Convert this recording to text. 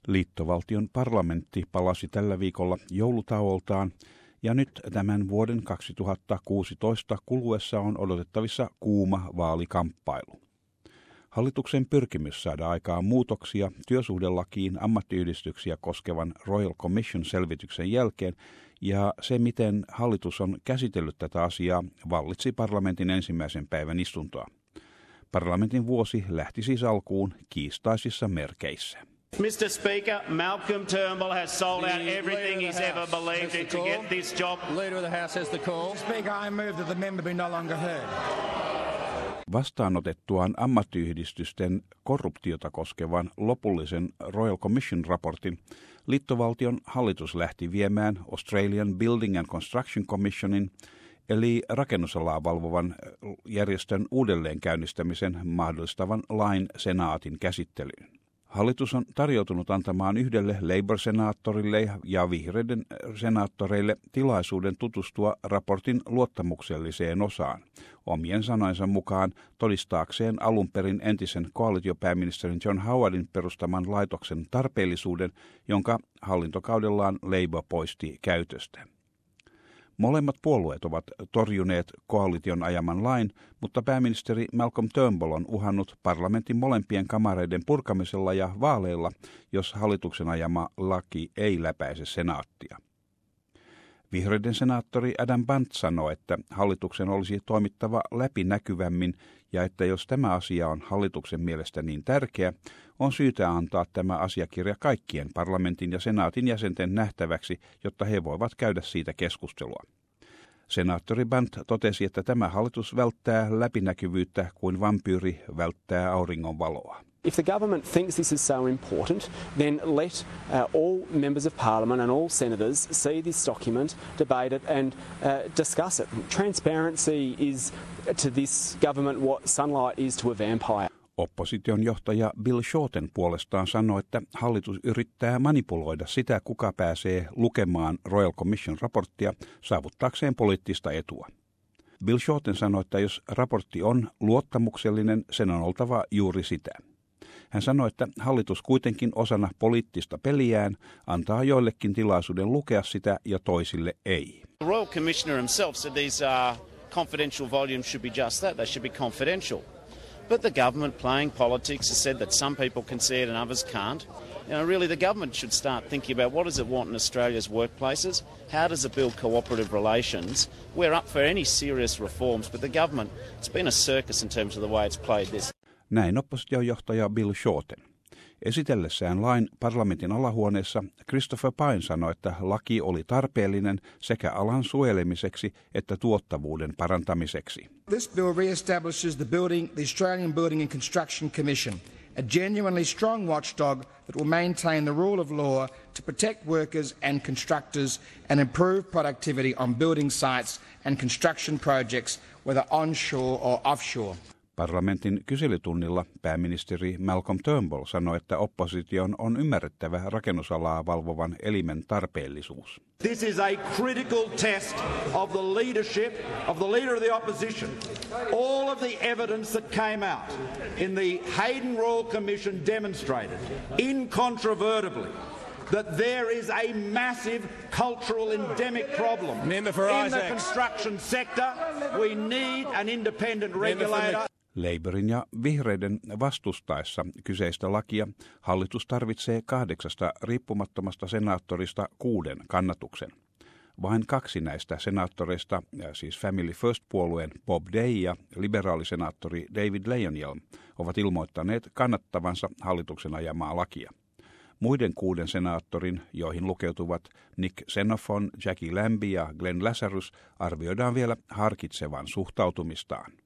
Liittovaltion parlamentti palasi tällä viikolla joulutauoltaan ja nyt tämän vuoden 2016 kuluessa on odotettavissa kuuma vaalikamppailu. Hallituksen pyrkimys saada aikaan muutoksia työsuhdelakiin ammattiyhdistyksiä koskevan Royal Commission-selvityksen jälkeen ja se, miten hallitus on käsitellyt tätä asiaa, vallitsi parlamentin ensimmäisen päivän istuntoa. Parlamentin vuosi lähti siis alkuun kiistaisissa merkeissä. Mr. Speaker, Malcolm Turnbull has sold out everything he's ever believed in to get this job. Leader of the House has the call. Speaker, I move that the member be no longer heard. Vastaanotettuaan ammattiyhdistysten korruptiota koskevan lopullisen Royal Commission-raportin, liittovaltion hallitus lähti viemään Australian Building and Construction Commissionin, eli rakennusalaa valvovan järjestön uudelleenkäynnistämisen mahdollistavan lain senaatin käsittelyyn. Hallitus on tarjoutunut antamaan yhdelle Labour-senaattorille ja vihreiden senaattoreille tilaisuuden tutustua raportin luottamukselliseen osaan, omien sanojensa mukaan todistaakseen alun perin entisen koalitiopääministerin John Howardin perustaman laitoksen tarpeellisuuden, jonka hallintokaudellaan Labour poisti käytöstä. Molemmat puolueet ovat torjuneet koalition ajaman lain, mutta pääministeri Malcolm Turnbull on uhannut parlamentin molempien kamareiden purkamisella ja vaaleilla, jos hallituksen ajama laki ei läpäise senaattia. Vihreiden senaattori Adam Bandt sanoi, että hallituksen olisi toimittava läpinäkyvämmin ja että jos tämä asia on hallituksen mielestä niin tärkeä, on syytä antaa tämä asiakirja kaikkien parlamentin ja senaatin jäsenten nähtäväksi, jotta he voivat käydä siitä keskustelua. Senaattori Bandt totesi, että tämä hallitus välttää läpinäkyvyyttä kuin vampyyri välttää auringonvaloa. If the government thinks this is so important, then let all members of parliament and all senators see this document, debate it and discuss it. Transparency is to this government what sunlight is to a vampire. Opposition johtaja Bill Shorten puolestaan sanoi, että hallitus yrittää manipuloida sitä, kuka pääsee lukemaan Royal Commission raporttia saavuttaakseen poliittista etua. Bill Shorten sanoi, että jos raportti on luottamuksellinen, sen on oltava juuri sitä. Hän sanoi, että hallitus kuitenkin osana poliittista peliään antaa joillekin tilaisuuden lukea sitä ja toisille ei. The Royal Commissioner himself said these confidential volumes should be just that, they should be confidential. But the government playing politics has said that some people can see it and others can't. Really the government should start thinking about what does it want in Australia's workplaces, how does it build cooperative relations. We're up for any serious reforms, but the government, it's been a circus in terms of the way it's played this. Näin oppositiojohtaja Bill Shorten. Esitellessään lain parlamentin alahuoneessa Christopher Pyne sanoi, että laki oli tarpeellinen sekä alan suojelemiseksi että tuottavuuden parantamiseksi. This bill re-establishes the Australian Building and Construction Commission, a genuinely strong watchdog that will maintain the rule of law to protect workers and constructors and improve productivity on building sites and construction projects, whether onshore or offshore. Parlamentin kyselytunnilla pääministeri Malcolm Turnbull sanoi, että opposition on ymmärrettävä rakennusalaa valvovan elimen tarpeellisuus. This is a critical test of the leadership of the leader of the opposition. All of the evidence that came out in the Hayden Royal Commission demonstrated incontrovertibly that there is a massive cultural endemic problem in the construction sector. We need an independent regulator. Labourin ja vihreiden vastustaessa kyseistä lakia hallitus tarvitsee 8 riippumattomasta senaattorista 6 kannatuksen. Vain 2 näistä senaattoreista, siis Family First-puolueen Bob Day ja liberaalisenaattori David Layonielm, ovat ilmoittaneet kannattavansa hallituksen ajamaa lakia. Muiden 6 senaattorin, joihin lukeutuvat Nick Xenophon, Jackie Lambie ja Glenn Lazarus, arvioidaan vielä harkitsevan suhtautumistaan.